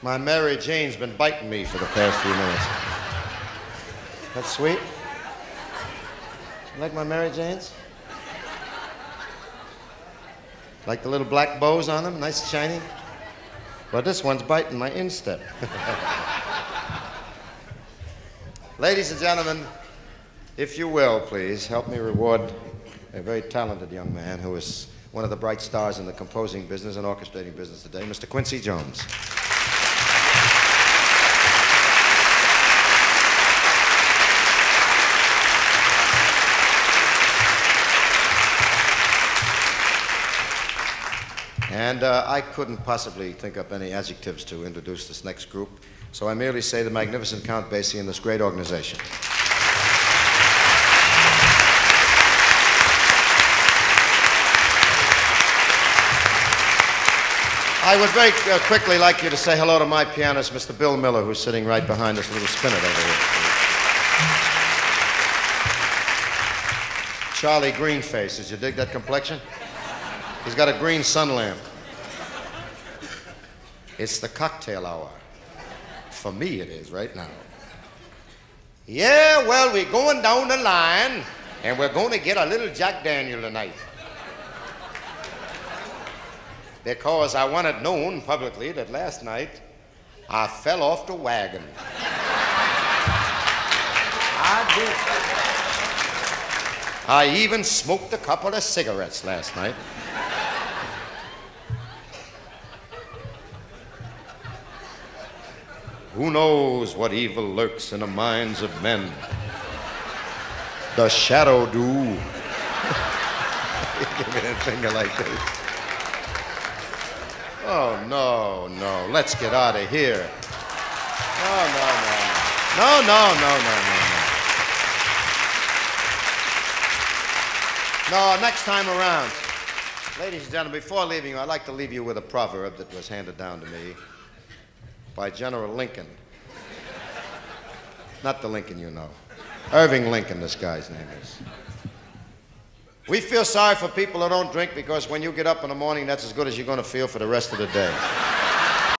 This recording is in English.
My Mary Jane's been biting me for the past few minutes. That's sweet. You like my Mary Janes? Like the little black bows on them, nice and shiny? Well, this one's biting my instep. Ladies and gentlemen, if you will, please, help me reward a very talented young man who is one of the bright stars in the composing business and orchestrating business today, Mr. Quincy Jones. And I couldn't possibly think up any adjectives to introduce this next group, so I merely say the magnificent Count Basie and this great organization. I would very quickly like you to say hello to my pianist, Mr. Bill Miller, who's sitting right behind this little spinet over here. Charlie Greenface. Did you dig that complexion? He's got a green sun lamp. It's the cocktail hour. For me, it is right now. Yeah, well, we're going down the line, and we're going to get a little Jack Daniel tonight. Because I want it known publicly that last night I fell off the wagon. I did. I even smoked a couple of cigarettes last night. Who knows what evil lurks in the minds of men? The shadow do. Give me a finger like this. Oh, no. Let's get out of here. No, next time around. Ladies and gentlemen, before leaving you, I'd like to leave you with a proverb that was handed down to me by General Lincoln. Not the Lincoln you know. Irving Lincoln, this guy's name is. We feel sorry for people who don't drink because when you get up in the morning, that's as good as you're going to feel for the rest of the day.